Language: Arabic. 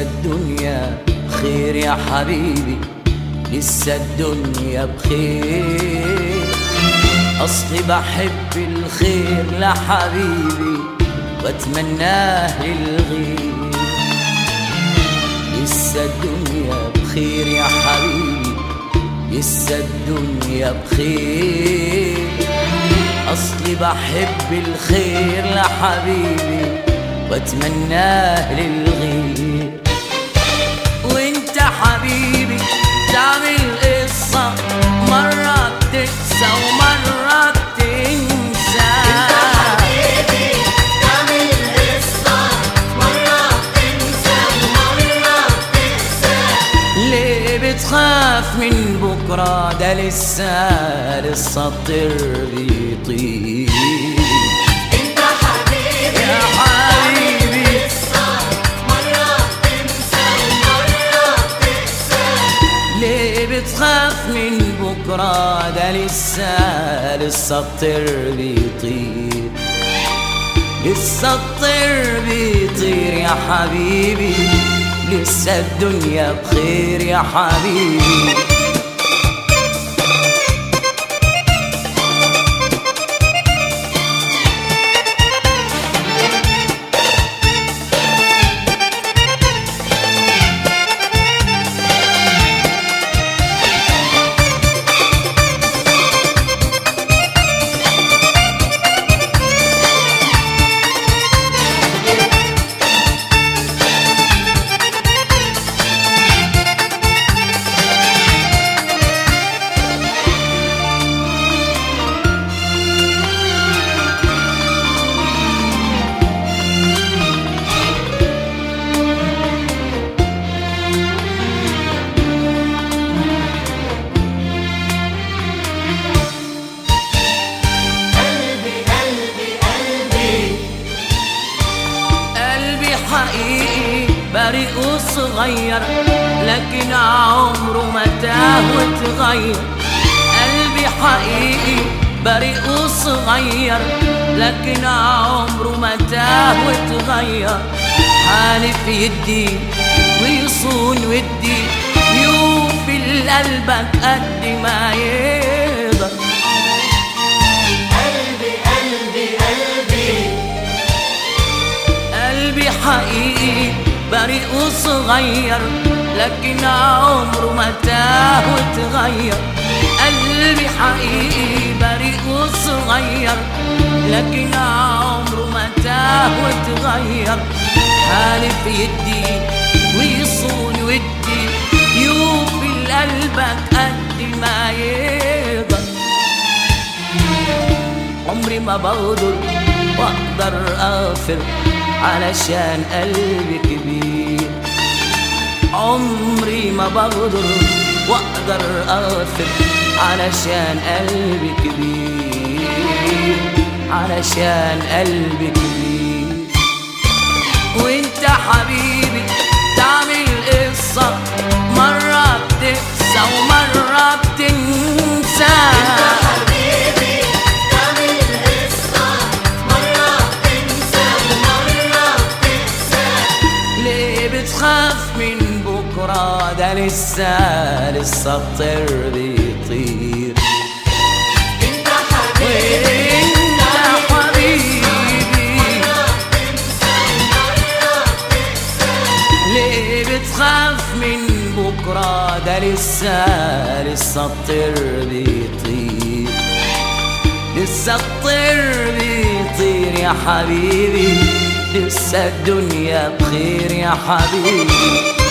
الدنيا بخير يا حبيبي، لسه الدنيا بخير. أصلي بحب الخير لحبيبي واتمناه للغير. لسه الدنيا بخير يا حبيبي، لسه الدنيا بخير. أصلي بحب الخير لحبيبي واتمناه للغير. وانت حبيبي تعمل قصة، مرة بتنسى ومرة بتنسى. انت حبيبي تعمل قصة، مرة بتنسى ومرة بتنسى. ليه بتخاف من بكرة؟ ده لسه الطير بيطير. انت حبيبي يا حبيبي قصة، مرة بتنسى ومرة بتنسى. ليه بتخاف من بكرة؟ ده لسه الطير بيطير. لسه الطير بيطير يا حبيبي، لسه الدنيا بخير يا حبيبي. حقيقي بريء وصغير، لكن عمره ما تاه وتغير. قلبي حقيقي بريء وصغير، لكن عمره ما تاه وتغير. حالف يدي ويصون ودي، يوفي لقلبك قد ما يقدر. قلبي حقيقي بريء وصغير، لكن عمره ما تاه وتغير. قلبي حقيقي بريء وصغير، لكن عمره ما تاه وتغير. حالف يدي ويصون ودي، يوفي لقلبك قد ما يقدر. عمري ما بغدر واقدر اغفر، علشان قلبي كبير. عمري ما بغدر واقدر اغفر، علشان قلبي كبير، علشان قلبي كبير. وانت حبيبي تعمل قصة، مرة بتنسى ومرة بتنسى. بتخاف من بكرة؟ ده لسه الطير بيطير. انت حبيبي وانت حبيبي ليه بتخاف من بكرة؟ ده لسه الطير بيطير. لسه الطير بيطير يا حبيبي، لسه الدنيا بخير يا حبيبي.